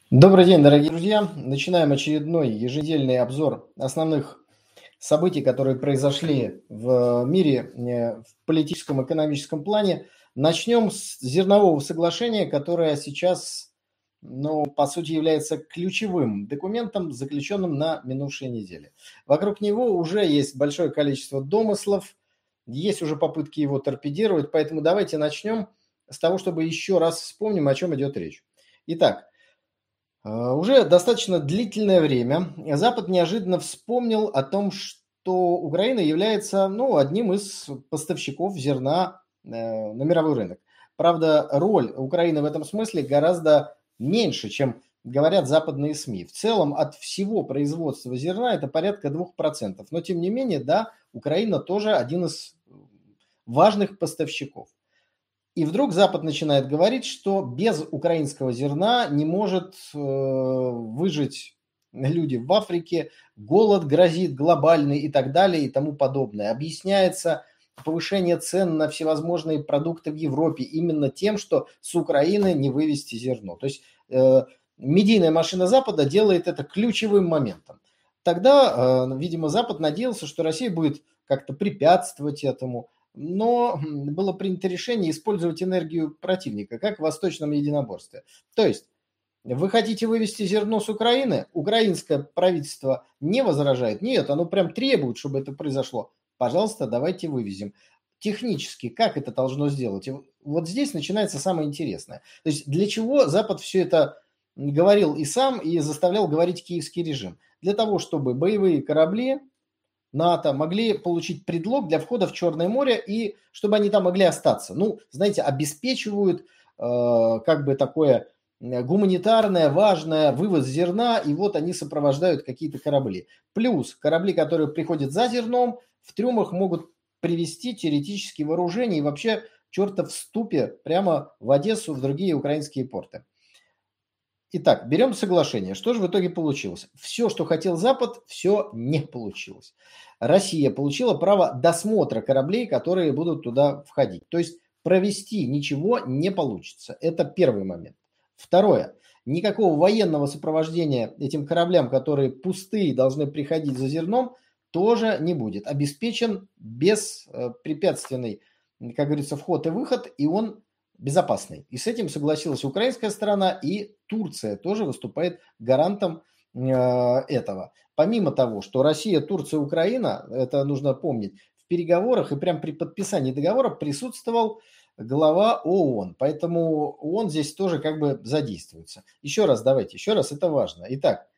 Добрый день, дорогие друзья. Начинаем очередной еженедельный обзор основных событий, которые произошли в мире в политическом, экономическом плане. Начнем с зернового соглашения, которое сейчас, по сути, является ключевым документом, заключенным на минувшей неделе. Вокруг него уже есть большое количество домыслов, есть уже попытки его торпедировать, поэтому давайте начнем с того, чтобы еще раз вспомним, о чем идет речь. Итак, уже достаточно длительное время Запад неожиданно вспомнил о том, что Украина является одним из поставщиков зерна на мировой рынок. Правда, роль Украины в этом смысле гораздо меньше, чем говорят западные СМИ. В целом от всего производства зерна это порядка 2%. Но тем не менее, да, Украина тоже один из важных поставщиков. И вдруг Запад начинает говорить, что без украинского зерна не может выжить люди в Африке, голод грозит глобальный и так далее и тому подобное. Объясняется повышение цен на всевозможные продукты в Европе именно тем, что с Украины не вывести зерно. То есть медийная машина Запада делает это ключевым моментом. Тогда, видимо, Запад надеялся, что Россия будет как-то препятствовать этому. Но было принято решение использовать энергию противника, как в восточном единоборстве. То есть вы хотите вывести зерно с Украины, украинское правительство не возражает, нет, оно прям требует, чтобы это произошло. Пожалуйста, давайте вывезем. Технически, как это должно сделать? И вот здесь начинается самое интересное. То есть для чего Запад все это говорил и сам, и заставлял говорить киевский режим? Для того, чтобы боевые корабли НАТО могли получить предлог для входа в Черное море и чтобы они там могли остаться. Ну, знаете, обеспечивают как бы такое гуманитарное, важное вывоз зерна, и вот они сопровождают какие-то корабли. Плюс корабли, которые приходят за зерном, в трюмах могут привезти теоретически вооружение и вообще чертов ступе прямо в Одессу, в другие украинские порты. Итак, берем соглашение. Что же в итоге получилось? Все, что хотел Запад, все не получилось. Россия получила право досмотра кораблей, которые будут туда входить. То есть провести ничего не получится. Это первый момент. Второе. Никакого военного сопровождения этим кораблям, которые пустые должны приходить за зерном, тоже не будет. Обеспечен беспрепятственный, как говорится, вход и выход, и он безопасный. И с этим согласилась украинская сторона, и Турция тоже выступает гарантом этого. Помимо того, что Россия, Турция, Украина, это нужно помнить, в переговорах и прямо при подписании договора присутствовал глава ООН. Поэтому ООН здесь тоже как бы задействуется. Еще раз, это важно. Итак,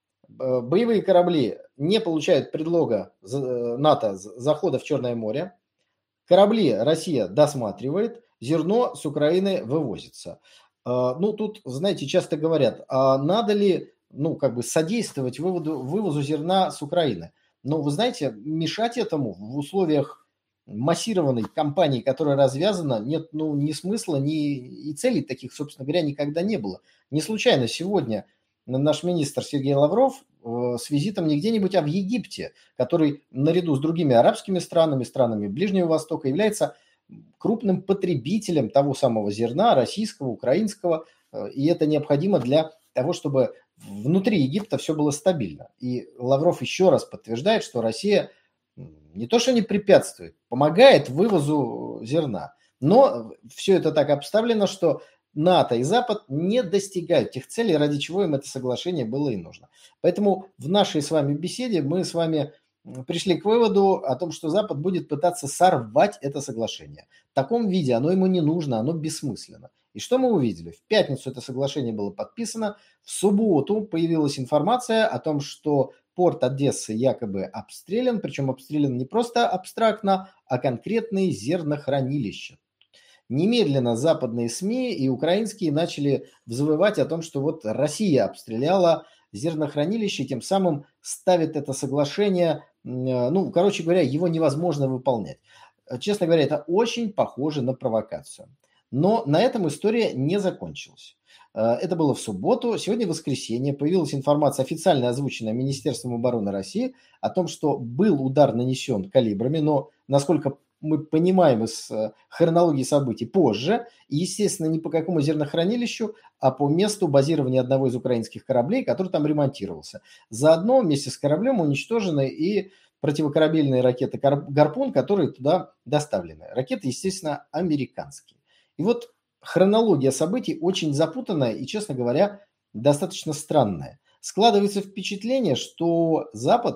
боевые корабли не получают предлога НАТО захода в Черное море. Корабли Россия досматривает, зерно с Украины вывозится. Тут, знаете, часто говорят, а надо ли, содействовать вывозу зерна с Украины? Но, вы знаете, мешать этому в условиях массированной кампании, которая развязана, нет, ни смысла, ни и целей таких, собственно говоря, никогда не было. Не случайно сегодня наш министр Сергей Лавров с визитом не где-нибудь, а в Египте, который наряду с другими арабскими странами, странами Ближнего Востока является крупным потребителем того самого зерна, российского, украинского, и это необходимо для того, чтобы внутри Египта все было стабильно. И Лавров еще раз подтверждает, что Россия не то что не препятствует, помогает вывозу зерна, но все это так обставлено, что НАТО и Запад не достигают тех целей, ради чего им это соглашение было и нужно. Поэтому в нашей с вами беседе мы с вами пришли к выводу о том, что Запад будет пытаться сорвать это соглашение. В таком виде оно ему не нужно, оно бессмысленно. И что мы увидели? В пятницу это соглашение было подписано, в субботу появилась информация о том, что порт Одессы якобы обстрелян, причем обстрелян не просто абстрактно, а конкретные зернохранилища. Немедленно западные СМИ и украинские начали взвывать о том, что вот Россия обстреляла зернохранилище, тем самым ставит это соглашение, короче говоря, его невозможно выполнять. Честно говоря, это очень похоже на провокацию. Но на этом история не закончилась. Это было в субботу. Сегодня воскресенье. Появилась информация, официально озвученная Министерством обороны России, о том, что был удар нанесен калибрами, но насколько мы понимаем из хронологии событий позже. И, естественно, не по какому зернохранилищу, а по месту базирования одного из украинских кораблей, который там ремонтировался. Заодно вместе с кораблем уничтожены и противокорабельные ракеты «Гарпун», которые туда доставлены. Ракеты, естественно, американские. И вот хронология событий очень запутанная и, честно говоря, достаточно странная. Складывается впечатление, что Запад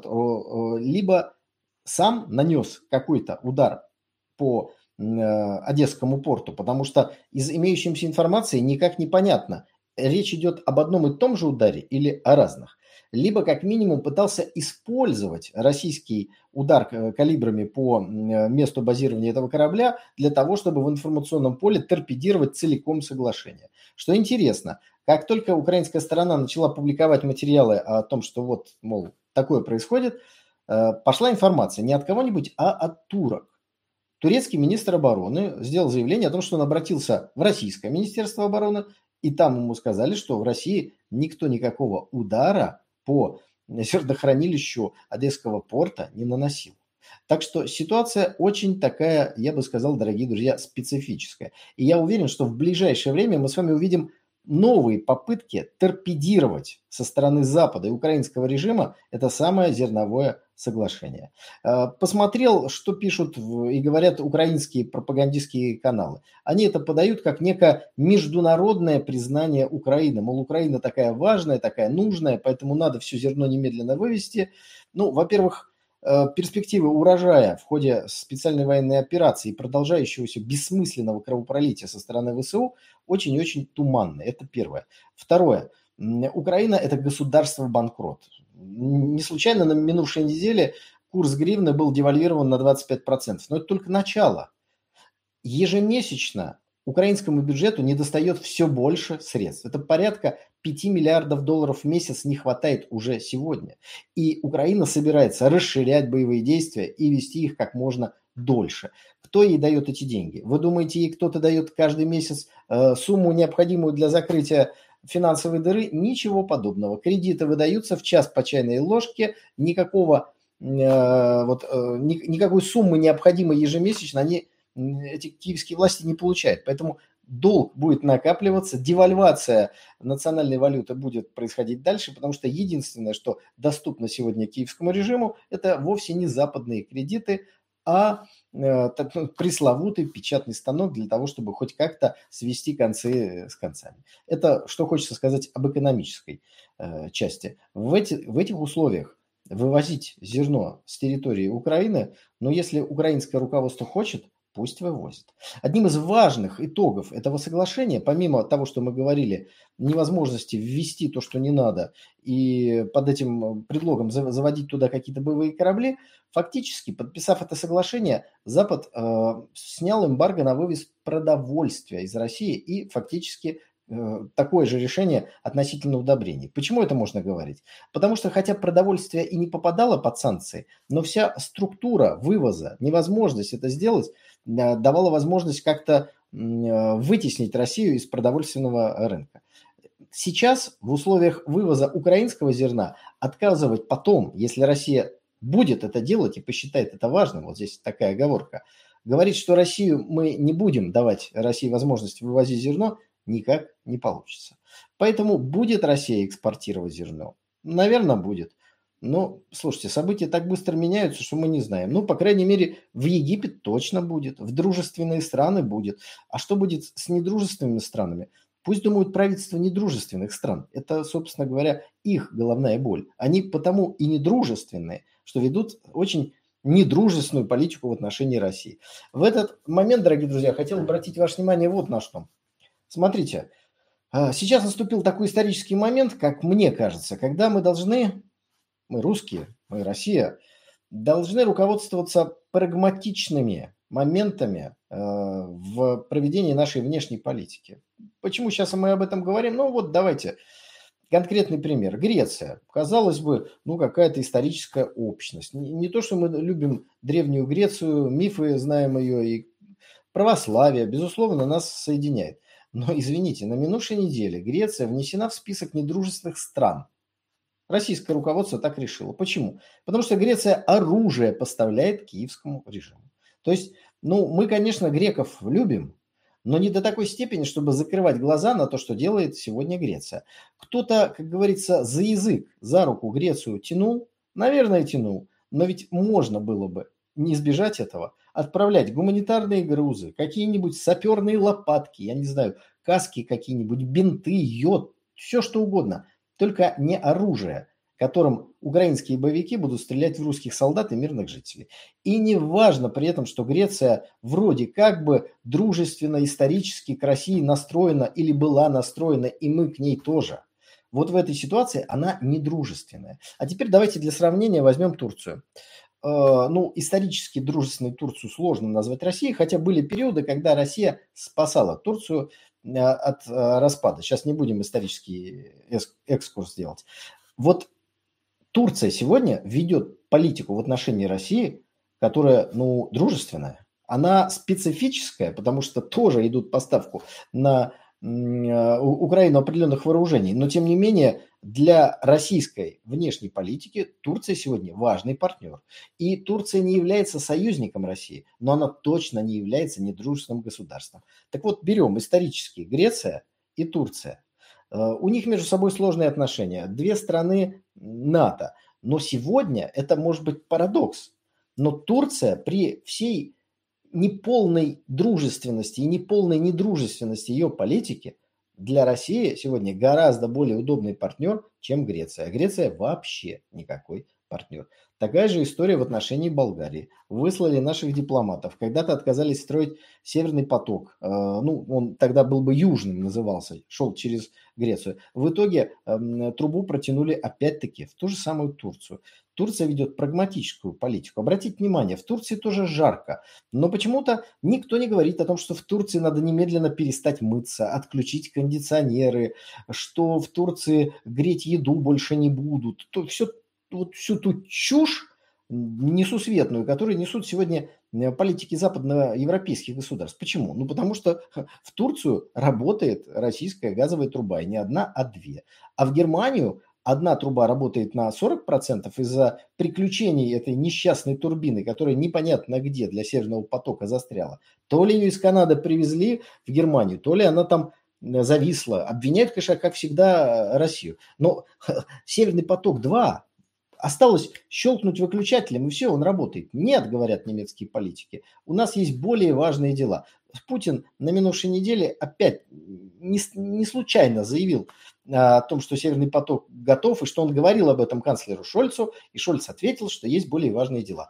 либо сам нанес какой-то удар по Одесскому порту, потому что из имеющейся информации никак не понятно, речь идет об одном и том же ударе или о разных. Либо как минимум пытался использовать российский удар калибрами по месту базирования этого корабля для того, чтобы в информационном поле торпедировать целиком соглашение. Что интересно, как только украинская сторона начала публиковать материалы о том, что вот, мол, такое происходит, пошла информация не от кого-нибудь, а от турок. Турецкий министр обороны сделал заявление о том, что он обратился в российское министерство обороны, и там ему сказали, что в России никто никакого удара по зернохранилищу Одесского порта не наносил. Так что ситуация очень такая, я бы сказал, дорогие друзья, специфическая. И я уверен, что в ближайшее время мы с вами увидим новые попытки торпедировать со стороны Запада и украинского режима это самое зерновое соглашение. Посмотрел, что пишут и говорят украинские пропагандистские каналы. Они это подают как некое международное признание Украины. Мол, Украина такая важная, такая нужная, поэтому надо все зерно немедленно вывести. Ну, во-первых, перспективы урожая в ходе специальной военной операции и продолжающегося бессмысленного кровопролития со стороны ВСУ очень и очень туманны. Это первое. Второе. Украина – это государство-банкрот. Не случайно на минувшей неделе курс гривны был девальвирован на 25%. Но это только начало. Ежемесячно украинскому бюджету недостает все больше средств. Это порядка 5 миллиардов долларов в месяц не хватает уже сегодня. И Украина собирается расширять боевые действия и вести их как можно дольше. Кто ей дает эти деньги? Вы думаете, ей кто-то дает каждый месяц сумму, необходимую для закрытия финансовой дыры? Ничего подобного. Кредиты выдаются в час по чайной ложке, никакой суммы необходимой ежемесячно эти киевские власти не получают. Поэтому долг будет накапливаться, девальвация национальной валюты будет происходить дальше, потому что единственное, что доступно сегодня киевскому режиму, это вовсе не западные кредиты, а пресловутый печатный станок для того, чтобы хоть как-то свести концы с концами. Это что хочется сказать об экономической части. В этих условиях вывозить зерно с территории Украины, но если украинское руководство хочет, пусть вывозит. Одним из важных итогов этого соглашения, помимо того, что мы говорили, невозможности ввести то, что не надо, и под этим предлогом заводить туда какие-то боевые корабли, фактически, подписав это соглашение, Запад снял эмбарго на вывоз продовольствия из России и фактически такое же решение относительно удобрений. Почему это можно говорить? Потому что хотя продовольствие и не попадало под санкции, но вся структура вывоза, невозможность это сделать, давала возможность как-то вытеснить Россию из продовольственного рынка. Сейчас в условиях вывоза украинского зерна отказывать потом, если Россия будет это делать и посчитает это важным, вот здесь такая оговорка, говорить, что Россию мы не будем давать России возможность вывозить зерно, никак не получится. Поэтому будет Россия экспортировать зерно? Наверное, будет. Но, слушайте, события так быстро меняются, что мы не знаем. Ну, по крайней мере, в Египет точно будет, в дружественные страны будет. А что будет с недружественными странами? Пусть думают правительства недружественных стран. Это, собственно говоря, их головная боль. Они потому и недружественные, что ведут очень недружественную политику в отношении России. В этот момент, дорогие друзья, хотел обратить ваше внимание вот на что. Смотрите, сейчас наступил такой исторический момент, как мне кажется, когда мы русские, мы Россия, должны руководствоваться прагматичными моментами в проведении нашей внешней политики. Почему сейчас мы об этом говорим? Ну вот давайте, конкретный пример. Греция. Казалось бы, какая-то историческая общность. Не то, что мы любим древнюю Грецию, мифы знаем ее, и православие, безусловно, нас соединяет. Но, извините, на минувшей неделе Греция внесена в список недружественных стран. Российское руководство так решило. Почему? Потому что Греция оружие поставляет киевскому режиму. То есть Ну, мы, конечно, греков любим, но не до такой степени, чтобы закрывать глаза на то, что делает сегодня Греция. Кто-то, как говорится, за язык, за руку Грецию тянул, наверное, тянул, но ведь можно было бы не избежать этого, отправлять гуманитарные грузы, какие-нибудь саперные лопатки, я не знаю, каски какие-нибудь, бинты, йод, все что угодно, только не оружие, которым украинские боевики будут стрелять в русских солдат и мирных жителей. И не важно при этом, что Греция вроде как бы дружественно, исторически к России настроена или была настроена, и мы к ней тоже. Вот в этой ситуации она недружественная. А теперь давайте для сравнения возьмем Турцию. Ну, исторически дружественной Турцию сложно назвать Россией, хотя были периоды, когда Россия спасала Турцию от распада. Сейчас не будем исторический экскурс делать. Вот Турция сегодня ведет политику в отношении России, которая, ну, дружественная. Она специфическая, потому что тоже идут поставку на Украину определенных вооружений. Но, тем не менее, для российской внешней политики Турция сегодня важный партнер. И Турция не является союзником России, но она точно не является недружественным государством. Так вот, берем исторически Греция и Турция. У них между собой сложные отношения. Две страны НАТО. Но сегодня это может быть парадокс. Но Турция при всей неполной дружественности и неполной недружественности ее политики для России сегодня гораздо более удобный партнер, чем Греция. А Греция вообще никакой партнер. Такая же история в отношении Болгарии. Выслали наших дипломатов. Когда-то отказались строить Северный поток. Ну, он тогда был бы Южным назывался. Шел через Грецию. В итоге трубу протянули опять-таки в ту же самую Турцию. Турция ведет прагматическую политику. Обратите внимание, в Турции тоже жарко. Но почему-то никто не говорит о том, что в Турции надо немедленно перестать мыться, отключить кондиционеры, что в Турции греть еду больше не будут. То все, вот всю ту чушь несусветную, которую несут сегодня политики западноевропейских государств. Почему? Ну, потому что в Турцию работает российская газовая труба, и не одна, а две. А в Германию одна труба работает на 40% из-за приключений этой несчастной турбины, которая непонятно где для Северного потока застряла. То ли ее из Канады привезли в Германию, то ли она там зависла. Обвиняют, конечно, как всегда, Россию. Но Северный поток-2 осталось щелкнуть выключателем, и все, он работает. Нет, говорят немецкие политики, у нас есть более важные дела. Путин на минувшей неделе опять не случайно заявил о том, что Северный поток готов, и что он говорил об этом канцлеру Шольцу, и Шольц ответил, что есть более важные дела.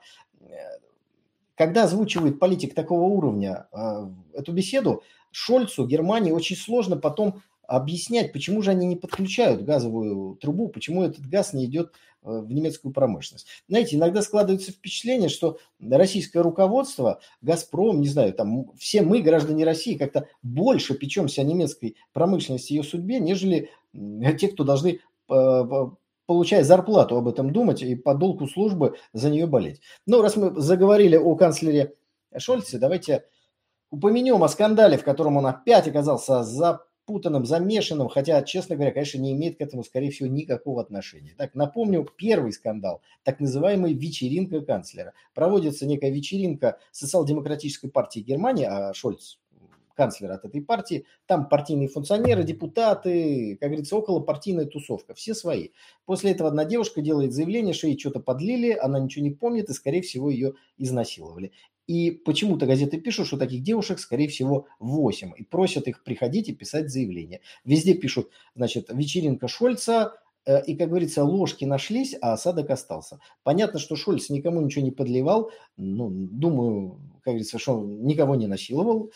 Когда озвучивает политик такого уровня эту беседу, Шольцу, Германии очень сложно потом объяснять, почему же они не подключают газовую трубу, почему этот газ не идет в немецкую промышленность. Знаете, иногда складывается впечатление, что российское руководство, «Газпром», не знаю, там все мы, граждане России, как-то больше печемся о немецкой промышленности и ее судьбе, нежели те, кто должны, получая зарплату, об этом думать и по долгу службы за нее болеть. Но раз мы заговорили о канцлере Шольце, давайте упомянем о скандале, в котором он опять оказался запутанным, замешанным, хотя, честно говоря, конечно, не имеет к этому, скорее всего, никакого отношения. Так, напомню, первый скандал, так называемый вечеринка канцлера. Проводится некая вечеринка социал-демократической партии Германии, а Шольц канцлер от этой партии, там партийные функционеры, депутаты, как говорится, околопартийная тусовка, все свои. После этого одна девушка делает заявление, что ей что-то подлили, она ничего не помнит, и, скорее всего, ее изнасиловали. И почему-то газеты пишут, что таких девушек, скорее всего, 8. И просят их приходить и писать заявление. Везде пишут, значит, вечеринка Шольца, и, как говорится, ложки нашлись, а осадок остался. Понятно, что Шольц никому ничего не подливал. Ну, думаю, как говорится, что он никого не насиловал.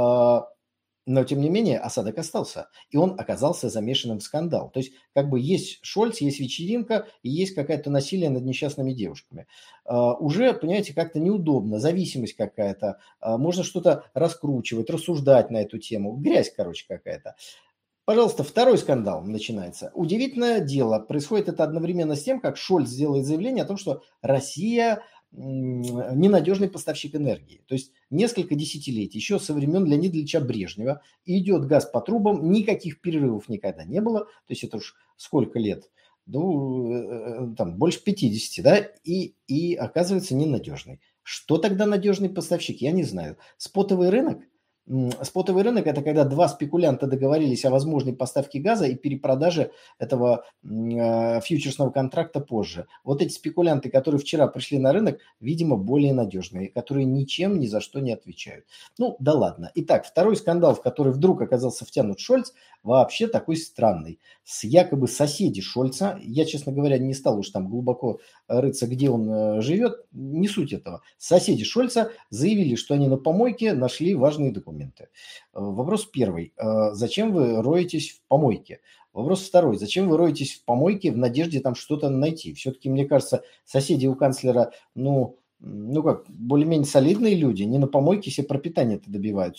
Но, тем не менее, осадок остался. И он оказался замешанным в скандал. То есть, как бы есть Шольц, есть вечеринка, и есть какое-то насилие над несчастными девушками. Уже, понимаете, как-то неудобно, зависимость какая-то. Можно что-то раскручивать, рассуждать на эту тему. Грязь, короче, какая-то. Пожалуйста, второй скандал начинается. Удивительное дело. Происходит это одновременно с тем, как Шольц делает заявление о том, что Россия ненадежный поставщик энергии. То есть несколько десятилетий, еще со времен Леонида Ильича Брежнева, идет газ по трубам, никаких перерывов никогда не было. То есть это уж сколько лет? Ну, там, больше 50, да? И оказывается ненадежный. Что тогда надежный поставщик? Я не знаю. Спотовый рынок? Спотовый рынок – это когда два спекулянта договорились о возможной поставке газа и перепродаже этого фьючерсного контракта позже. Вот эти спекулянты, которые вчера пришли на рынок, видимо, более надежные, которые ничем ни за что не отвечают. Ну, да ладно. Итак, второй скандал, в который вдруг оказался втянут Шольц, вообще такой странный. С якобы соседи Шольца, я, честно говоря, не стал уж там глубоко рыться, где он живет, не суть этого. Соседи Шольца заявили, что они на помойке нашли важные документы. Вопрос первый. Зачем вы роетесь в помойке? Вопрос второй. Зачем вы роетесь в помойке в надежде там что-то найти? Все-таки, мне кажется, соседи у канцлера, более-менее солидные люди, не на помойке себе пропитание-то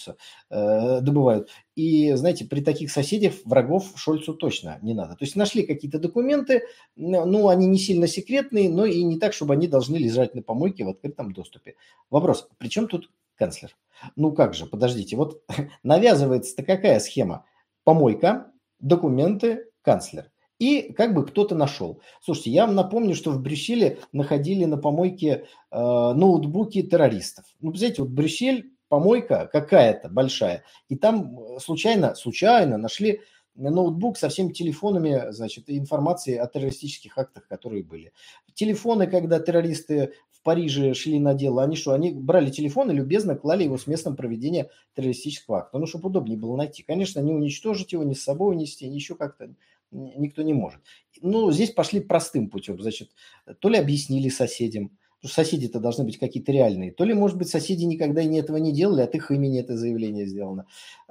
добывают. И, знаете, при таких соседях врагов Шольцу точно не надо. То есть нашли какие-то документы, они не сильно секретные, но и не так, чтобы они должны лежать на помойке в открытом доступе. Вопрос, при чем тут канцлер? Ну как же, подождите, вот навязывается-то какая схема? Помойка, документы, канцлер. И как бы кто-то нашел. Слушайте, я вам напомню, что в Брюсселе находили на помойке ноутбуки террористов. Ну, представляете, вот Брюссель, помойка какая-то большая, и там случайно нашли ноутбук со всеми телефонами, значит, информации о террористических актах, которые были. Телефоны, когда террористы в Париже шли на дело, они брали телефон и любезно клали его с местом проведения террористического акта. Ну, чтобы удобнее было найти. Конечно, не уничтожить его, ни с собой унести, ни еще как-то никто не может. Ну, здесь пошли простым путем. Значит, то ли объяснили соседям, потому что соседи-то должны быть какие-то реальные, то ли, может быть, соседи никогда этого не делали, от их имени это заявление сделано.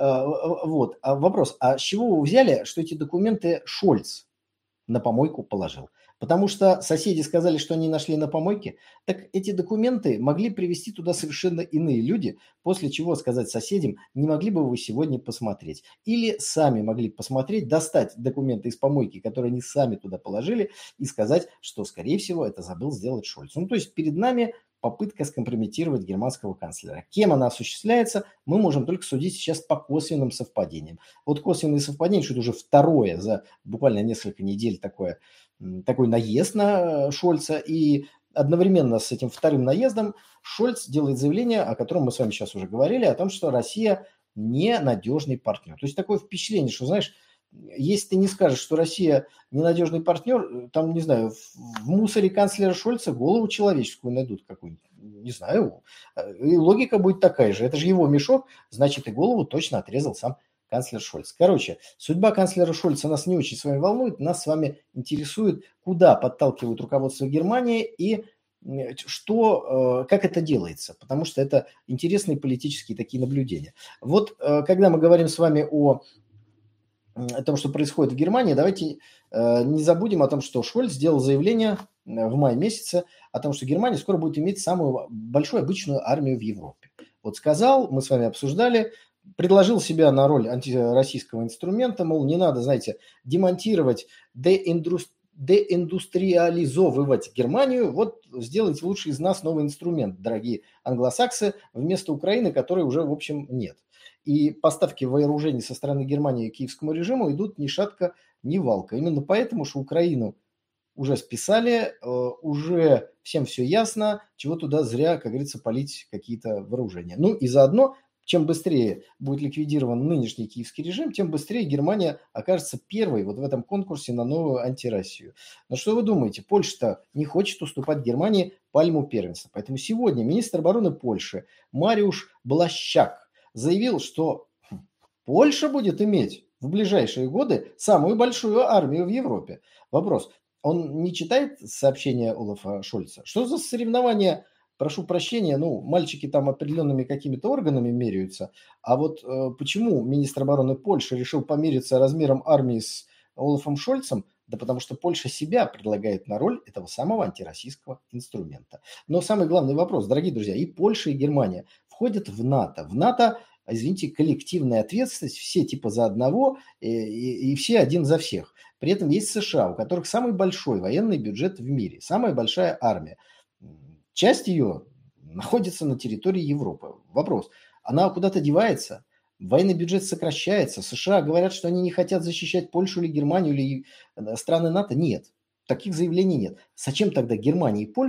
Вот. А вопрос, а с чего вы взяли, что эти документы Шольц на помойку положил? Потому что соседи сказали, что они нашли на помойке, так эти документы могли привезти туда совершенно иные люди, после чего сказать соседям, не могли бы вы сегодня посмотреть. Или сами могли посмотреть, достать документы из помойки, которые они сами туда положили, и сказать, что, скорее всего, это забыл сделать Шольц. Ну, то есть перед нами попытка скомпрометировать германского канцлера. Кем она осуществляется, мы можем только судить сейчас по косвенным совпадениям. Вот косвенные совпадения, что это уже второе за буквально несколько недель такой наезд на Шольца, и одновременно с этим вторым наездом Шольц делает заявление, о котором мы с вами сейчас уже говорили, о том, что Россия ненадежный партнер. То есть такое впечатление, что, знаешь, если ты не скажешь, что Россия ненадежный партнер, там, не знаю, в мусоре канцлера Шольца голову человеческую найдут какую-нибудь, не знаю, и логика будет такая же. Это же его мешок, значит, и голову точно отрезал сам канцлер Шольц. Короче, судьба канцлера Шольца нас не очень с вами волнует, нас с вами интересует, куда подталкивает руководство Германии и как это делается, потому что это интересные политические такие наблюдения. Вот когда мы говорим с вами о том, что происходит в Германии, давайте не забудем о том, что Шольц сделал заявление в мае месяце о том, что Германия скоро будет иметь самую большую обычную армию в Европе. Вот сказал, мы с вами обсуждали, предложил себя на роль антироссийского инструмента, мол, не надо, знаете, демонтировать, деиндустриализовывать Германию, вот сделайте лучше из нас новый инструмент, дорогие англосаксы, вместо Украины, которой уже, в общем, нет. И поставки вооружений со стороны Германии киевскому режиму идут ни шатка, ни валка. Именно поэтому, что Украину уже списали, уже всем все ясно, чего туда зря, как говорится, палить какие-то вооружения. Ну и заодно, чем быстрее будет ликвидирован нынешний киевский режим, тем быстрее Германия окажется первой вот в этом конкурсе на новую антироссию. Но что вы думаете, Польша-то не хочет уступать Германии пальму первенства. Поэтому сегодня министр обороны Польши Мариуш Блащак заявил, что Польша будет иметь в ближайшие годы самую большую армию в Европе. Вопрос, он не читает сообщения Олафа Шольца? Что за соревнования, прошу прощения, мальчики там определенными какими-то органами меряются, а вот почему министр обороны Польши решил помериться размером армии с Олафом Шольцем? Да потому что Польша себя предлагает на роль этого самого антироссийского инструмента. Но самый главный вопрос, дорогие друзья, и Польша, и Германия входят в НАТО. В НАТО, извините, коллективная ответственность, все типа за одного и все один за всех. При этом есть США, у которых самый большой военный бюджет в мире, самая большая армия. Часть ее находится на территории Европы. Вопрос, она куда-то девается? Военный бюджет сокращается. США говорят, что они не хотят защищать Польшу или Германию или страны НАТО. Нет, таких заявлений нет. Зачем тогда Германии и Польше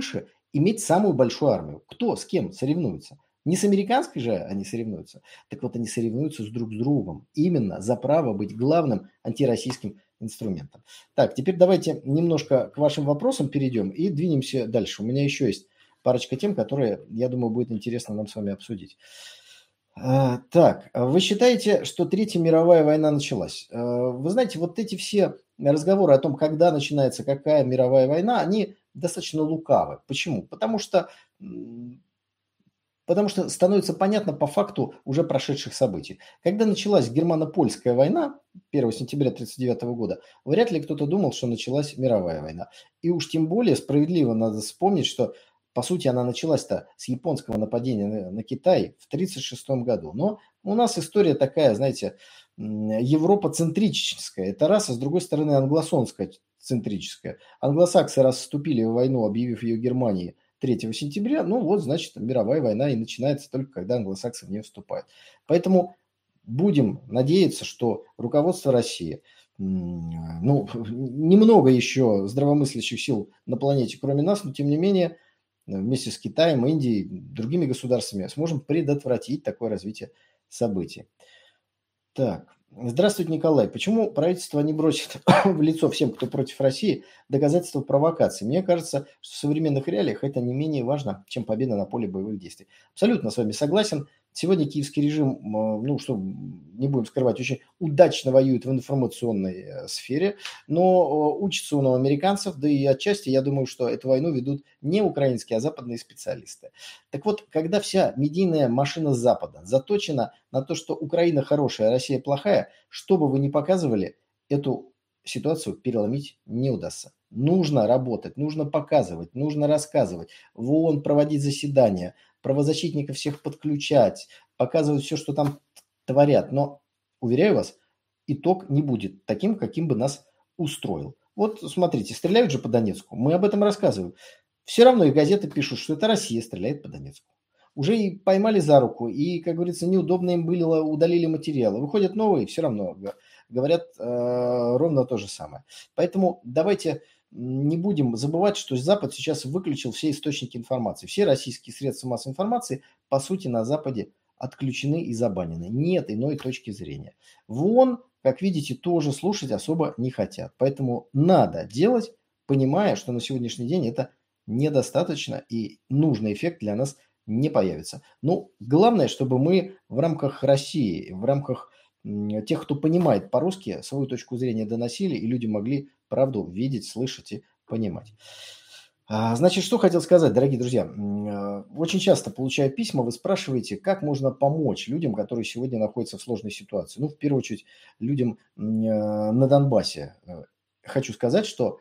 иметь самую большую армию. Кто с кем соревнуется? Не с американской же они соревнуются. Так вот, они соревнуются друг с другом. Именно за право быть главным антироссийским инструментом. Так, теперь давайте немножко к вашим вопросам перейдем и двинемся дальше. У меня еще есть парочка тем, которые, я думаю, будет интересно нам с вами обсудить. Так, вы считаете, что Третья мировая война началась? Вы знаете, вот эти все разговоры о том, когда начинается какая мировая война, они достаточно лукавы. Почему? Потому что становится понятно по факту уже прошедших событий. Когда началась германо-польская война 1 сентября 1939 года, вряд ли кто-то думал, что началась мировая война. И уж тем более справедливо надо вспомнить, что по сути она началась-то с японского нападения на Китай в 1936 году. Но у нас история такая, знаете, европоцентрическая. Это раз, а с другой стороны англосонская центрическая. Англосаксы раз вступили в войну, объявив ее Германии 3 сентября, ну вот, значит, мировая война и начинается только когда англосаксы в нее вступают. Поэтому будем надеяться, что руководство России, ну, немного еще здравомыслящих сил на планете, кроме нас, но тем не менее, вместе с Китаем, Индией, другими государствами сможем предотвратить такое развитие событий. Так, здравствуйте, Николай. Почему правительство не бросит в лицо всем, кто против России, доказательства провокации? Мне кажется, что в современных реалиях это не менее важно, чем победа на поле боевых действий. Абсолютно с вами согласен. Сегодня киевский режим, ну что, не будем скрывать, очень удачно воюет в информационной сфере, но учится он у американцев, да и отчасти я думаю, что эту войну ведут не украинские, а западные специалисты. Так вот, когда вся медийная машина Запада заточена на то, что Украина хорошая, а Россия плохая, что бы вы ни показывали, эту ситуацию переломить не удастся. Нужно работать, нужно показывать, нужно рассказывать, в ООН проводить заседания, правозащитников всех подключать, показывать все, что там творят. Но, уверяю вас, итог не будет таким, каким бы нас устроил. Вот смотрите, стреляют же по Донецку, мы об этом рассказываем. Все равно и газеты пишут, что это Россия стреляет по Донецку. Уже и поймали за руку, и, как говорится, неудобно им было, удалили материалы. Выходят новые, все равно говорят ровно то же самое. Поэтому давайте не будем забывать, что Запад сейчас выключил все источники информации. Все российские средства массовой информации, по сути, на Западе отключены и забанены. Нет иной точки зрения. В ООН, как видите, тоже слушать особо не хотят. Поэтому надо делать, понимая, что на сегодняшний день это недостаточно и нужный эффект для нас не появится. Ну, главное, чтобы мы в рамках России, в рамках тех, кто понимает по-русски, свою точку зрения доносили, и люди могли правду видеть, слышать и понимать. Значит, что хотел сказать, дорогие друзья. Очень часто получаю письма, вы спрашиваете, как можно помочь людям, которые сегодня находятся в сложной ситуации. Ну, в первую очередь, людям на Донбассе. Хочу сказать, что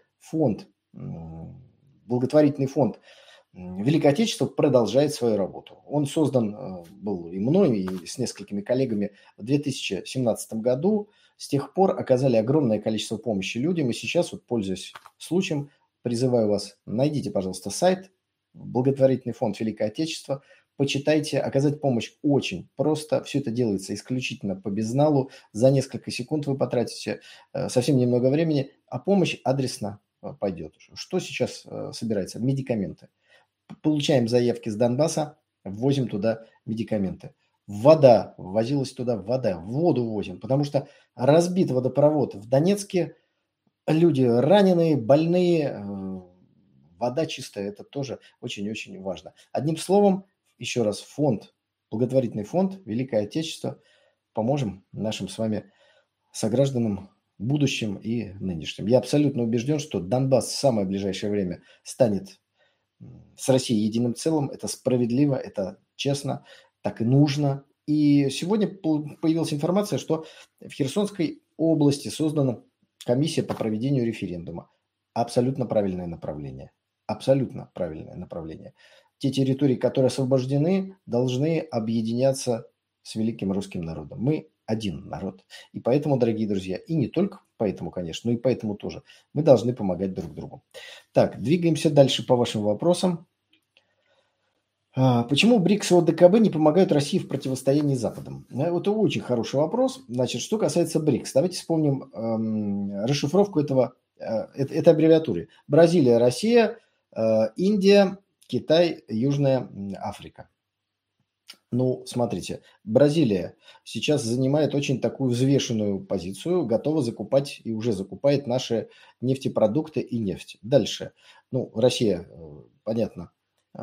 благотворительный фонд Великое Отечество продолжает свою работу. Он создан был и мной, и с несколькими коллегами в 2017 году. С тех пор оказали огромное количество помощи людям. И сейчас, вот, пользуясь случаем, призываю вас, найдите, пожалуйста, сайт благотворительный фонд Великое Отечество, почитайте, оказать помощь очень просто. Все это делается исключительно по безналу. За несколько секунд вы потратите совсем немного времени, а помощь адресно пойдет. Что сейчас собирается? Медикаменты. Получаем заявки с Донбасса, ввозим туда медикаменты. Вода, ввозилась туда вода, воду возим, потому что разбит водопровод в Донецке, люди раненые, больные, вода чистая, это тоже очень-очень важно. Одним словом, еще раз, благотворительный фонд Великое Отечество, поможем нашим с вами согражданам будущим и нынешним. Я абсолютно убежден, что Донбасс в самое ближайшее время станет с Россией единым целым. Это справедливо, это честно, так и нужно. И сегодня появилась информация, что в Херсонской области создана комиссия по проведению референдума. Абсолютно правильное направление. Абсолютно правильное направление. Те территории, которые освобождены, должны объединяться с великим русским народом. Мы один народ. И поэтому, дорогие друзья, и не только поэтому, конечно, но и поэтому тоже, мы должны помогать друг другу. Так, двигаемся дальше по вашим вопросам. Почему БРИКС и ОДКБ не помогают России в противостоянии с Западом? Это очень хороший вопрос. Значит, что касается БРИКС, давайте вспомним расшифровку этой аббревиатуры. Бразилия, Россия, Индия, Китай, Южная Африка. Ну, смотрите, Бразилия сейчас занимает очень такую взвешенную позицию, готова закупать и уже закупает наши нефтепродукты и нефть. Дальше. Ну, Россия, понятно,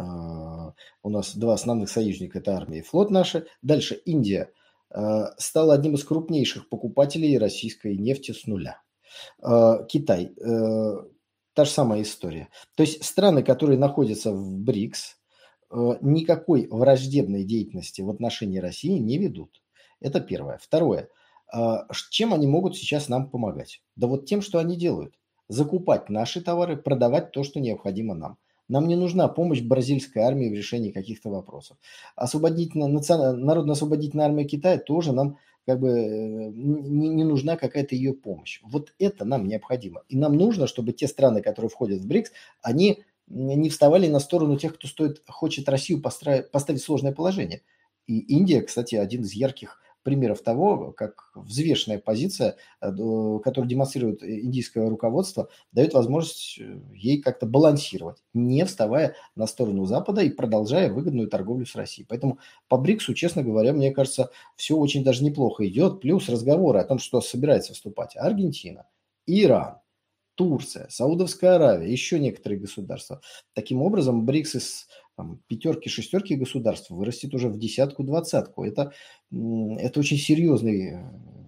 у нас два основных союзника – это армия и флот наши. Дальше Индия стала одним из крупнейших покупателей российской нефти с нуля. Китай, та же самая история. То есть страны, которые находятся в БРИКС, никакой враждебной деятельности в отношении России не ведут. Это первое. Второе. Чем они могут сейчас нам помогать? Да вот тем, что они делают. Закупать наши товары, продавать то, что необходимо нам. Нам не нужна помощь бразильской армии в решении каких-то вопросов. Народно-освободительная армия Китая тоже нам как бы не нужна какая-то ее помощь. Вот это нам необходимо. И нам нужно, чтобы те страны, которые входят в БРИКС, они не вставали на сторону тех, кто хочет Россию поставить в сложное положение. И Индия, кстати, один из ярких примеров того, как взвешенная позиция, которую демонстрирует индийское руководство, дает возможность ей как-то балансировать, не вставая на сторону Запада и продолжая выгодную торговлю с Россией. Поэтому по БРИКСу, честно говоря, мне кажется, все очень даже неплохо идет. Плюс разговоры о том, что собирается вступать Аргентина, Иран, Турция, Саудовская Аравия, еще некоторые государства. Таким образом, БРИКС из пятерки, шестерки государств вырастет уже в десятку, двадцатку. Это очень серьезный,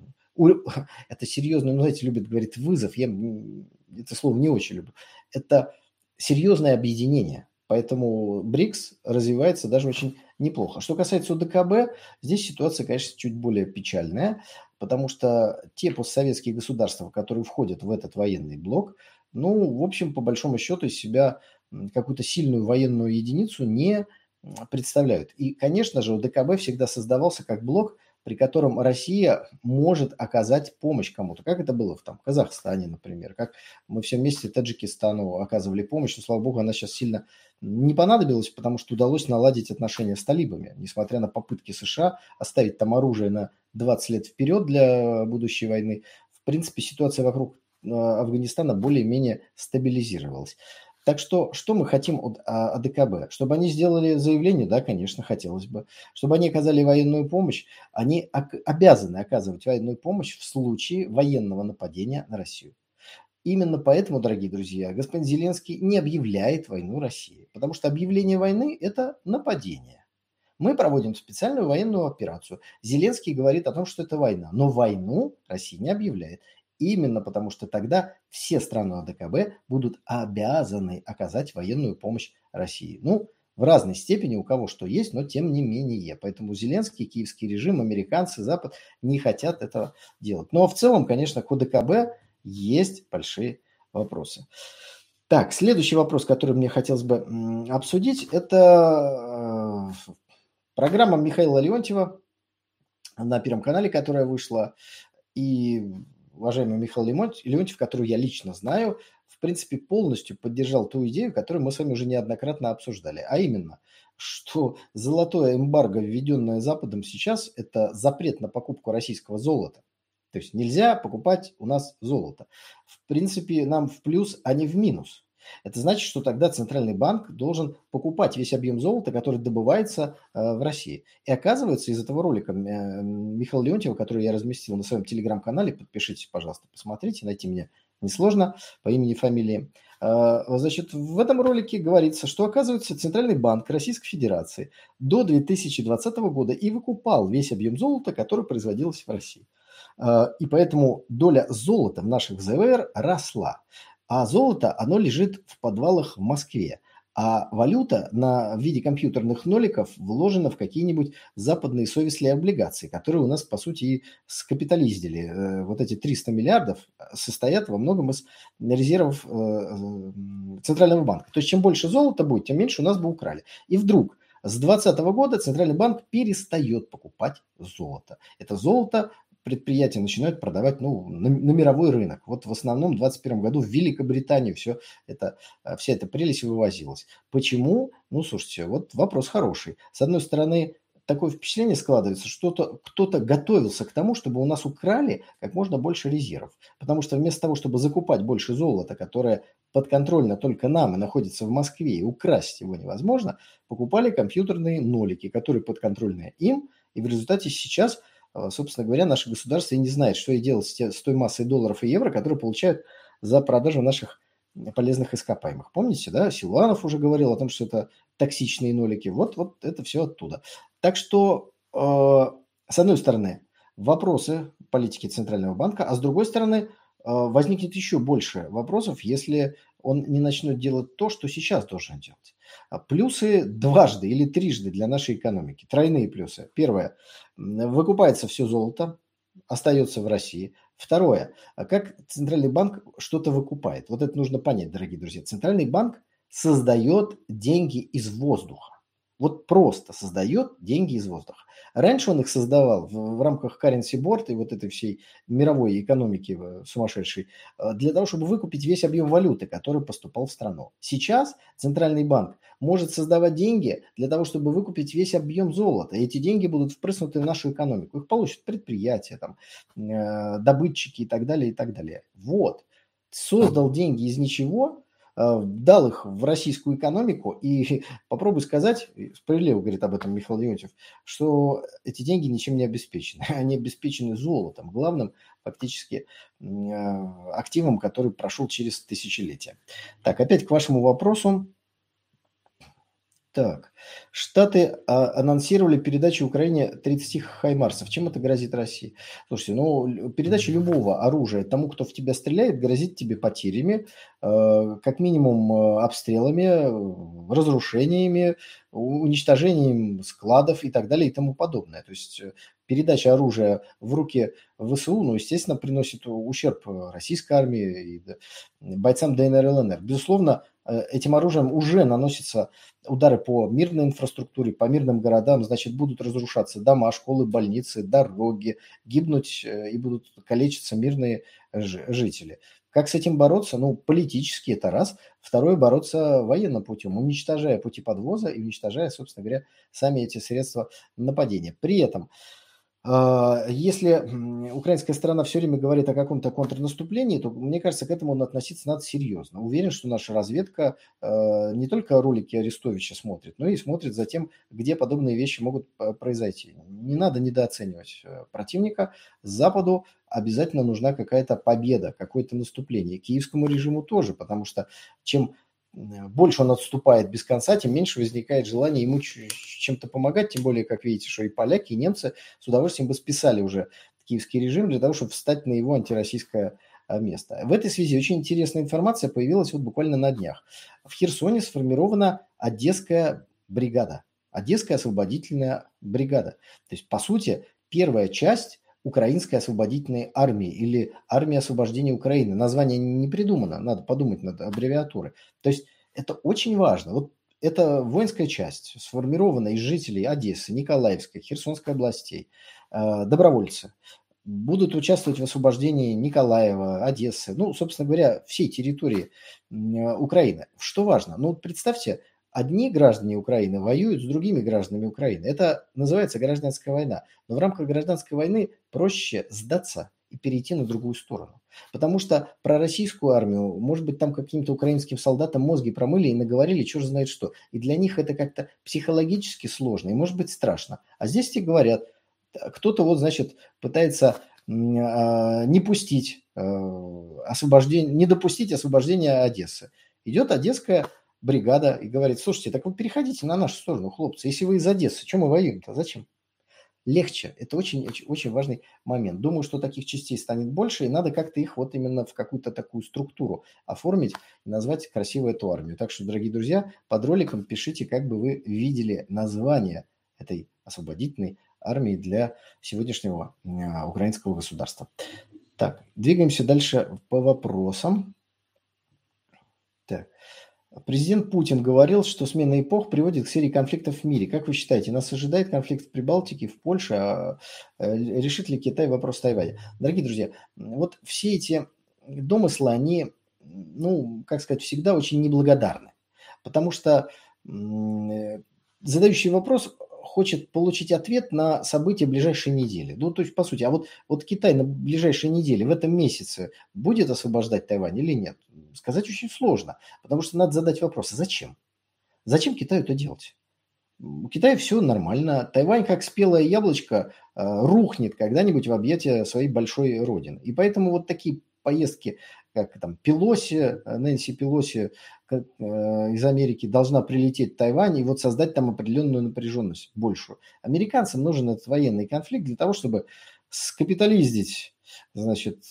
это серьезный, ну, знаете, любят говорить вызов. Я это слово не очень люблю. Это серьезное объединение. Поэтому БРИКС развивается даже очень неплохо. Что касается ОДКБ, здесь ситуация, конечно, чуть более печальная, потому что те постсоветские государства, которые входят в этот военный блок, ну, в общем, по большому счету из себя какую-то сильную военную единицу не представляют. И, конечно же, ОДКБ всегда создавался как блок, при котором Россия может оказать помощь кому-то. Как это было в Казахстане, например, как мы все вместе Таджикистану оказывали помощь, но, слава богу, она сейчас сильно не понадобилась, потому что удалось наладить отношения с талибами, несмотря на попытки США оставить там оружие на 20 лет вперед для будущей войны. В принципе, ситуация вокруг Афганистана более-менее стабилизировалась. Так что мы хотим от АДКБ? Чтобы они сделали заявление? Да, конечно, хотелось бы. Чтобы они оказали военную помощь? Они обязаны оказывать военную помощь в случае военного нападения на Россию. Именно поэтому, дорогие друзья, господин Зеленский не объявляет войну России. Потому что объявление войны – это нападение. Мы проводим специальную военную операцию. Зеленский говорит о том, что это война. Но войну Россия не объявляет. Именно потому, что тогда все страны ОДКБ будут обязаны оказать военную помощь России. Ну, в разной степени у кого что есть, но тем не менее. Поэтому Зеленский, киевский режим, американцы, Запад не хотят этого делать. Но в целом, конечно, к ОДКБ есть большие вопросы. Так, следующий вопрос, который мне хотелось бы обсудить, это программа Михаила Леонтьева на Первом канале, которая вышла. И уважаемый Михаил Леонтьев, которую я лично знаю, в принципе, полностью поддержал ту идею, которую мы с вами уже неоднократно обсуждали. А именно, что золотое эмбарго, введенное Западом сейчас, это запрет на покупку российского золота. То есть нельзя покупать у нас золото. В принципе, нам в плюс, а не в минус. Это значит, что тогда Центральный банк должен покупать весь объем золота, который добывается в России. И оказывается, из этого ролика Михаила Леонтьева, который я разместил на своем телеграм-канале, подпишитесь, пожалуйста, посмотрите, найти меня несложно по имени и фамилии. Значит, в этом ролике говорится, что, оказывается, Центральный банк Российской Федерации до 2020 года и выкупал весь объем золота, который производился в России. И поэтому доля золота в наших ЗВР росла. А золото, оно лежит в подвалах в Москве. А валюта в виде компьютерных ноликов вложена в какие-нибудь западные совестливые облигации, которые у нас, по сути, и скапитализировали. Вот эти 300 миллиардов состоят во многом из резервов Центрального банка. То есть, чем больше золота будет, тем меньше у нас бы украли. И вдруг с 2020 года Центральный банк перестает покупать золото. Это золото предприятия начинают продавать на мировой рынок. Вот в основном в 2021 году в Великобританию вся эта прелесть вывозилась. Почему? Ну, слушайте, вот вопрос хороший. С одной стороны, такое впечатление складывается, что кто-то готовился к тому, чтобы у нас украли как можно больше резервов. Потому что вместо того, чтобы закупать больше золота, которое подконтрольно только нам и находится в Москве, и украсть его невозможно, покупали компьютерные нолики, которые подконтрольны им, и в результате сейчас, собственно говоря, наше государство и не знает, что и делать с той массой долларов и евро, которые получают за продажу наших полезных ископаемых. Помните, да, Силуанов уже говорил о том, что это токсичные нолики. Вот это все оттуда. Так что, с одной стороны, вопросы политики Центрального банка, а с другой стороны, возникнет еще больше вопросов, если он не начнет делать то, что сейчас должен делать. Плюсы дважды или трижды для нашей экономики. Тройные плюсы. Первое. Выкупается все золото, остается в России. Второе. Как Центральный банк что-то выкупает? Вот это нужно понять, дорогие друзья. Центральный банк создает деньги из воздуха. Вот просто создает деньги из воздуха. Раньше он их создавал в рамках currency board и вот этой всей мировой экономики сумасшедшей для того, чтобы выкупить весь объем валюты, который поступал в страну. Сейчас Центральный банк может создавать деньги для того, чтобы выкупить весь объем золота. И эти деньги будут впрыснуты в нашу экономику. Их получат предприятия, там, добытчики и так далее, и так далее. Вот. Создал деньги из ничего, дал их в российскую экономику и попробуй сказать, справедливо говорит об этом Михаил Леонтьев, что эти деньги ничем не обеспечены. Они обеспечены золотом, главным фактически активом, который прошел через тысячелетия. Так, опять к вашему вопросу. Так, Штаты анонсировали передачу Украине 30 хаймарсов. Чем это грозит России? Слушайте, передача любого оружия тому, кто в тебя стреляет, грозит тебе потерями, как минимум обстрелами, разрушениями, уничтожением складов и так далее и тому подобное. То есть передача оружия в руки ВСУ, естественно, приносит ущерб российской армии и бойцам ДНР и ЛНР. Безусловно, этим оружием уже наносятся удары по мирной инфраструктуре, по мирным городам, значит, будут разрушаться дома, школы, больницы, дороги, гибнуть и будут калечиться мирные жители. Как с этим бороться? Политически это раз. Второе, бороться военным путем, уничтожая пути подвоза и уничтожая, собственно говоря, сами эти средства нападения. При этом, если украинская сторона все время говорит о каком-то контрнаступлении, то, мне кажется, к этому относиться надо серьезно. Уверен, что наша разведка не только ролики Арестовича смотрит, но и смотрит за тем, где подобные вещи могут произойти. Не надо недооценивать противника. Западу обязательно нужна какая-то победа, какое-то наступление. Киевскому режиму тоже, потому что чем больше он отступает без конца, тем меньше возникает желание ему чем-то помогать, тем более, как видите, что и поляки, и немцы с удовольствием бы списали уже киевский режим для того, чтобы встать на его антироссийское место. В этой связи очень интересная информация появилась вот буквально на днях. В Херсоне сформирована Одесская бригада, Одесская освободительная бригада. То есть, по сути, первая часть Украинской освободительной армии или армии освобождения Украины. Название не придумано, надо подумать над аббревиатурой. То есть это очень важно. Вот эта воинская часть сформирована из жителей Одессы, Николаевской, Херсонской областей, добровольцы. Будут участвовать в освобождении Николаева, Одессы, собственно говоря, всей территории Украины. Что важно? Представьте, одни граждане Украины воюют с другими гражданами Украины. Это называется гражданская война. Но в рамках гражданской войны проще сдаться и перейти на другую сторону. Потому что про российскую армию, может быть, там каким-то украинским солдатам мозги промыли и наговорили, черт знает что. И для них это как-то психологически сложно и, может быть, страшно. А здесь тебе говорят, кто-то пытается не пустить освобождение, не допустить освобождения Одессы. Идет Одесская бригада и говорит: слушайте, так вы переходите на нашу сторону, хлопцы. Если вы из Одессы, что мы воюем-то? Зачем? Легче. Это очень важный момент. Думаю, что таких частей станет больше, и надо как-то их вот именно в какую-то такую структуру оформить и назвать красиво эту армию. Так что, дорогие друзья, под роликом пишите, как бы вы видели название этой освободительной армии для сегодняшнего украинского государства. Так, двигаемся дальше по вопросам. Так. Президент Путин говорил, что смена эпох приводит к серии конфликтов в мире. Как вы считаете, нас ожидает конфликт в Прибалтике, в Польше? Решит ли Китай вопрос Тайваня? Дорогие друзья, вот все эти домыслы, они, как сказать, всегда очень неблагодарны. Потому что задающий вопрос хочет получить ответ на события ближайшей недели. Ну, то есть, по сути, вот Китай на ближайшей неделе, в этом месяце будет освобождать Тайвань или нет? Сказать очень сложно, потому что надо задать вопрос, а зачем? Зачем Китаю это делать? У Китая все нормально. Тайвань, как спелое яблочко, рухнет когда-нибудь в объятия своей большой родины. И поэтому вот такие поездки, как там Пелоси, Нэнси Пелоси из Америки должна прилететь в Тайвань и вот создать там определенную напряженность большую. Американцам нужен этот военный конфликт для того, чтобы скапитализить, значит,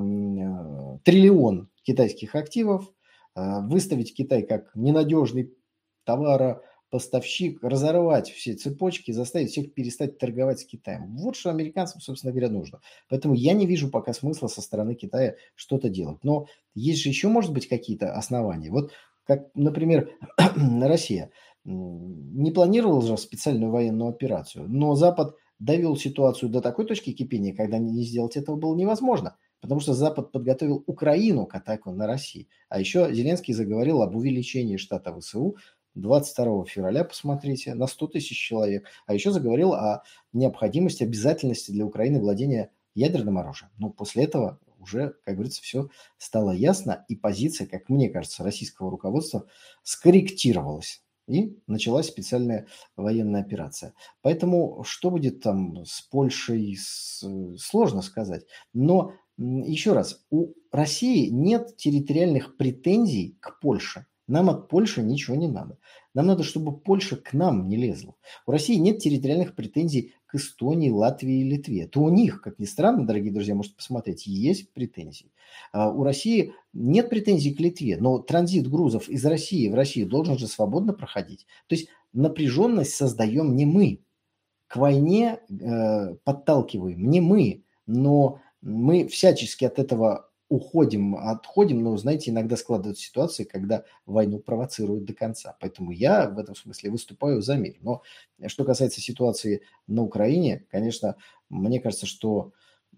триллион китайских активов, выставить Китай как ненадежный товаропоставщик, разорвать все цепочки, заставить всех перестать торговать с Китаем. Вот что американцам, собственно говоря, нужно. Поэтому я не вижу пока смысла со стороны Китая что-то делать. Но есть же еще, может быть, какие-то основания. Вот как, например, Россия не планировала же специальную военную операцию, но Запад довел ситуацию до такой точки кипения, когда не сделать этого было невозможно. Потому что Запад подготовил Украину к атаке на Россию. А еще Зеленский заговорил об увеличении штата ВСУ 22 февраля, посмотрите, на 100 тысяч человек. А еще заговорил о необходимости, обязательности для Украины владения ядерным оружием. Но после этого уже, как говорится, все стало ясно. И позиция, как мне кажется, российского руководства скорректировалась. И началась специальная военная операция. Поэтому что будет там с Польшей, сложно сказать. Но еще раз, у России нет территориальных претензий к Польше. Нам от Польши ничего не надо. Нам надо, чтобы Польша к нам не лезла. У России нет территориальных претензий к Эстонии, Латвии и Литве. То у них, как ни странно, дорогие друзья, можете посмотреть, есть претензии. У России нет претензий к Литве, но транзит грузов из России в Россию должен же свободно проходить. То есть напряженность создаем не мы. К войне подталкиваем не мы, но мы всячески от этого отходим, но, знаете, иногда складываются ситуации, когда войну провоцируют до конца. Поэтому я в этом смысле выступаю за мир. Но что касается ситуации на Украине, конечно, мне кажется, что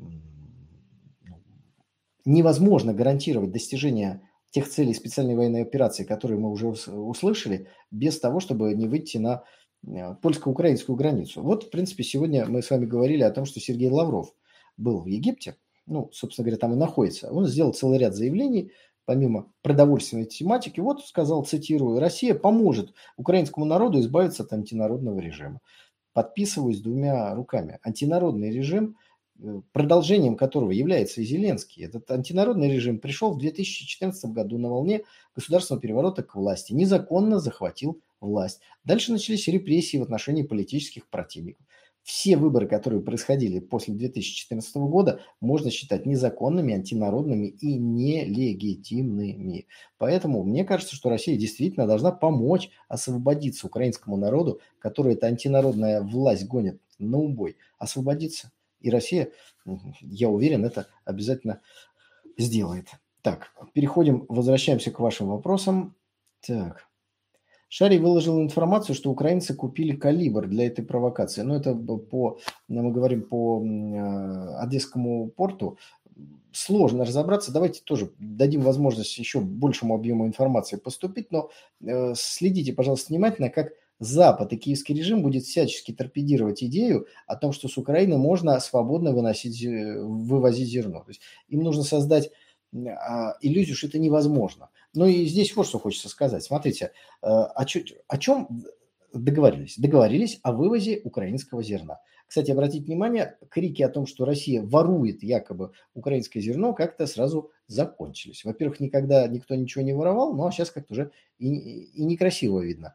невозможно гарантировать достижение тех целей специальной военной операции, которые мы уже услышали, без того, чтобы не выйти на польско-украинскую границу. Вот, в принципе, сегодня мы с вами говорили о том, что Сергей Лавров был в Египте, ну, собственно говоря, там и находится. Он сделал целый ряд заявлений, помимо продовольственной тематики. Вот сказал, цитирую, «Россия поможет украинскому народу избавиться от антинародного режима». Подписываюсь двумя руками. Антинародный режим, продолжением которого является и Зеленский. Этот антинародный режим пришел в 2014 году на волне государственного переворота к власти, незаконно захватил власть. Дальше начались репрессии в отношении политических противников. Все выборы, которые происходили после 2014 года, можно считать незаконными, антинародными и нелегитимными. Поэтому мне кажется, что Россия действительно должна помочь освободиться украинскому народу, который эта антинародная власть гонит на убой, освободиться. И Россия, я уверен, это обязательно сделает. Так, возвращаемся к вашим вопросам. Так. Шарий выложил информацию, что украинцы купили калибр для этой провокации. Но это мы говорим по Одесскому порту. Сложно разобраться. Давайте тоже дадим возможность еще большему объему информации поступить. Но следите, пожалуйста, внимательно, как Запад и киевский режим будет всячески торпедировать идею о том, что с Украины можно свободно вывозить зерно. То есть им нужно создать иллюзию, что это невозможно. Ну и здесь вот что хочется сказать. Смотрите, о чем договорились? Договорились о вывозе украинского зерна. Кстати, обратите внимание, крики о том, что Россия ворует якобы украинское зерно, как-то сразу закончились. Во-первых, никогда никто ничего не воровал, ну а сейчас как-то уже и некрасиво видно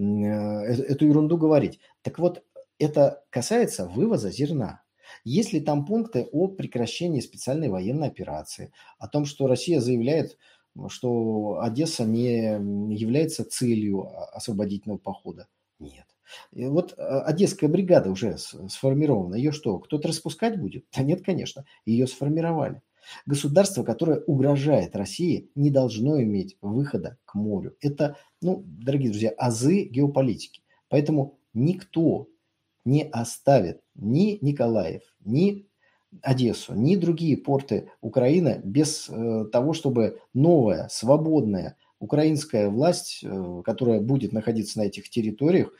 эту ерунду говорить. Так вот, это касается вывоза зерна. Есть ли там пункты о прекращении специальной военной операции, о том, что Россия заявляет, что Одесса не является целью освободительного похода? Нет. И вот Одесская бригада уже сформирована. Ее что, кто-то распускать будет? Да нет, конечно. Ее сформировали. Государство, которое угрожает России, не должно иметь выхода к морю. Это, дорогие друзья, азы геополитики. Поэтому никто не оставит ни Николаев, ни Одессу, ни другие порты Украины без того, чтобы новая, свободная, украинская власть, которая будет находиться на этих территориях,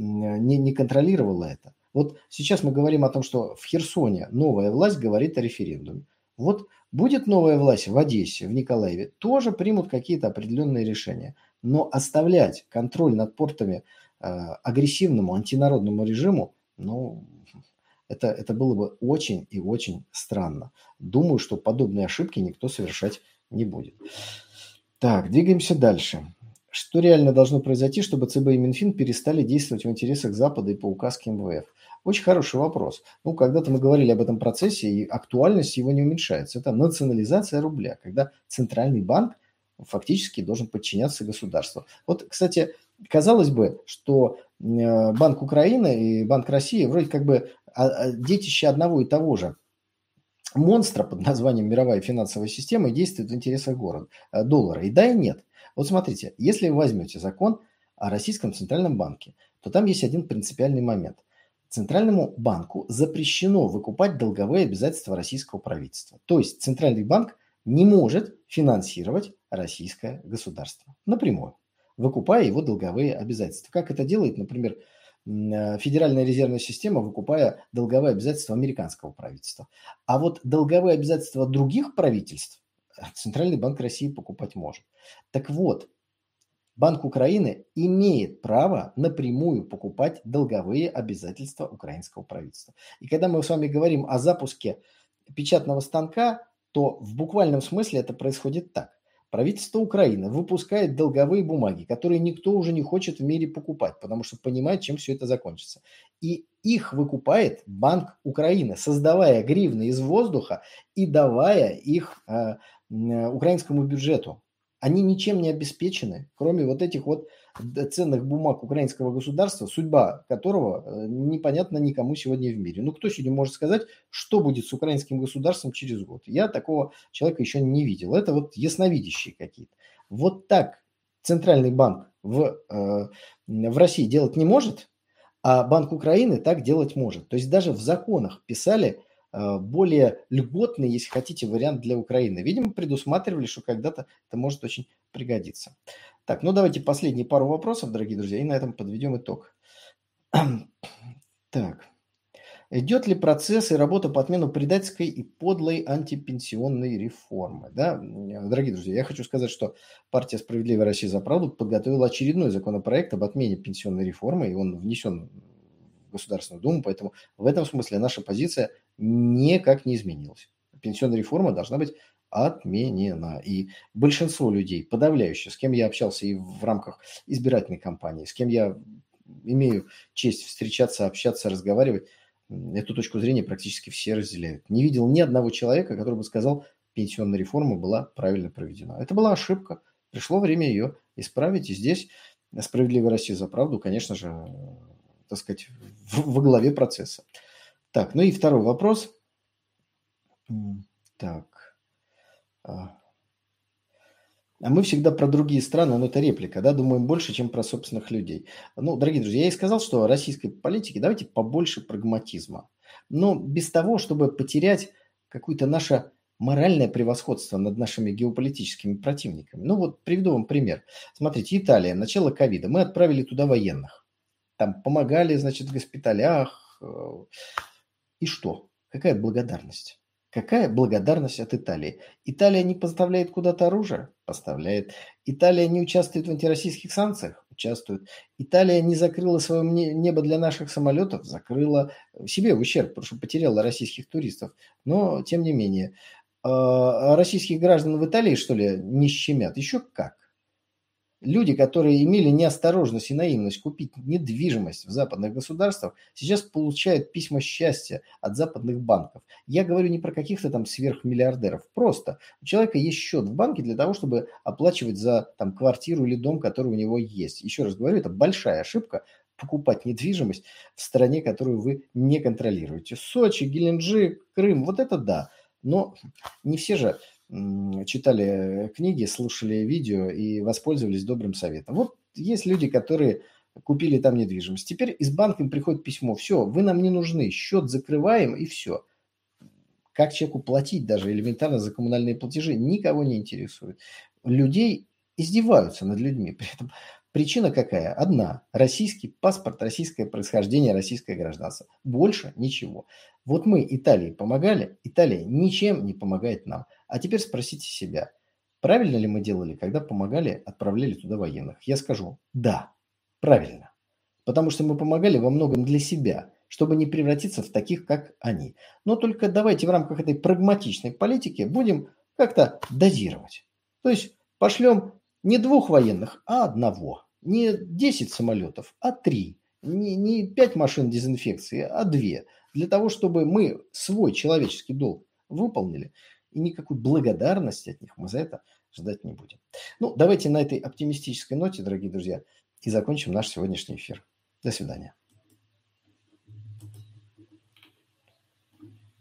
не контролировала это. Вот сейчас мы говорим о том, что в Херсоне новая власть говорит о референдуме. Вот будет новая власть в Одессе, в Николаеве, тоже примут какие-то определенные решения. Но оставлять контроль над портами агрессивному антинародному режиму, ну, это было бы очень и очень странно. Думаю, что подобные ошибки никто совершать не будет. Так, двигаемся дальше. Что реально должно произойти, чтобы ЦБ и Минфин перестали действовать в интересах Запада и по указке МВФ? Очень хороший вопрос. Ну, когда-то мы говорили об этом процессе, и актуальность его не уменьшается. Это национализация рубля, когда центральный банк фактически должен подчиняться государству. Вот, кстати, казалось бы, что Банк Украины и Банк России вроде как бы детище одного и того же монстра под названием мировая финансовая система и действует в интересах доллара. И да, и нет. Вот смотрите, если вы возьмете закон о Российском Центральном банке, то там есть один принципиальный момент. Центральному банку запрещено выкупать долговые обязательства российского правительства. То есть Центральный банк не может финансировать российское государство напрямую, выкупая его долговые обязательства. Как это делает, например, Федеральная резервная система, выкупая долговые обязательства американского правительства. А вот долговые обязательства других правительств Центральный банк России покупать может. Так вот, Банк Украины имеет право напрямую покупать долговые обязательства украинского правительства. И когда мы с вами говорим о запуске печатного станка, то в буквальном смысле это происходит так. Правительство Украины выпускает долговые бумаги, которые никто уже не хочет в мире покупать, потому что понимает, чем все это закончится. И их выкупает Банк Украины, создавая гривны из воздуха и давая их украинскому бюджету. Они ничем не обеспечены, кроме вот этих вот ценных бумаг украинского государства, судьба которого непонятна никому сегодня в мире. Ну, кто сегодня может сказать, что будет с украинским государством через год? Я такого человека еще не видел. Это вот ясновидящие какие-то. Вот так Центральный банк в России делать не может, а Банк Украины так делать может. То есть даже в законах писали более льготный, если хотите, вариант для Украины. Видимо, предусматривали, что когда-то это может очень пригодиться. Так, ну давайте последние пару вопросов, дорогие друзья, и на этом подведем итог. Так. Идет ли процесс и работа по отмену предательской и подлой антипенсионной реформы? Да? Дорогие друзья, я хочу сказать, что партия «Справедливая Россия за правду» подготовила очередной законопроект об отмене пенсионной реформы, и он внесен в Государственную Думу, поэтому в этом смысле наша позиция никак не изменилась. Пенсионная реформа должна быть отменена. И большинство людей, подавляющее, с кем я общался и в рамках избирательной кампании, с кем я имею честь встречаться, общаться, разговаривать, эту точку зрения практически все разделяют. Не видел ни одного человека, который бы сказал, пенсионная реформа была правильно проведена. Это была ошибка. Пришло время ее исправить. И здесь «Справедливая Россия за правду», конечно же, так сказать, во главе процесса. Так, ну и второй вопрос. Так. А мы всегда про другие страны, но это реплика, да, думаем больше, чем про собственных людей. Ну, дорогие друзья, я и сказал, что российской политике давайте побольше прагматизма. Но без того, чтобы потерять какое-то наше моральное превосходство над нашими геополитическими противниками. Ну вот приведу вам пример. Смотрите, Италия, начало ковида. Мы отправили туда военных. Там помогали, значит, в госпиталях. И что? Какая благодарность? Какая благодарность от Италии? Италия не поставляет куда-то оружие? Поставляет. Италия не участвует в антироссийских санкциях? Участвует. Италия не закрыла свое небо для наших самолетов? Закрыла себе в ущерб, потому что потеряла российских туристов. Но, тем не менее, российских граждан в Италии, что ли, не щемят? Еще как. Люди, которые имели неосторожность и наивность купить недвижимость в западных государствах, сейчас получают письма счастья от западных банков. Я говорю не про каких-то там сверхмиллиардеров. Просто у человека есть счет в банке для того, чтобы оплачивать за там, квартиру или дом, который у него есть. Еще раз говорю, это большая ошибка покупать недвижимость в стране, которую вы не контролируете. Сочи, Геленджик, Крым, вот это да. Но не все же читали книги, слушали видео и воспользовались добрым советом. Вот есть люди, которые купили там недвижимость. Теперь из банка им приходит письмо. Все, вы нам не нужны, счет закрываем и все. Как человеку платить даже элементарно за коммунальные платежи, никого не интересует. Людей издеваются над людьми. При этом причина какая? Одна. Российский паспорт, российское происхождение, российское гражданство. Больше ничего. Вот мы Италии помогали, Италия ничем не помогает нам. А теперь спросите себя, правильно ли мы делали, когда помогали, отправляли туда военных? Я скажу, да, правильно. Потому что мы помогали во многом для себя, чтобы не превратиться в таких, как они. Но только давайте в рамках этой прагматичной политики будем как-то дозировать. То есть пошлем не 2 военных, а 1. Не 10 самолетов, а 3. Не 5 машин дезинфекции, а 2. Для того, чтобы мы свой человеческий долг выполнили. И никакой благодарности от них мы за это ждать не будем. Ну, давайте на этой оптимистической ноте, дорогие друзья, и закончим наш сегодняшний эфир. До свидания.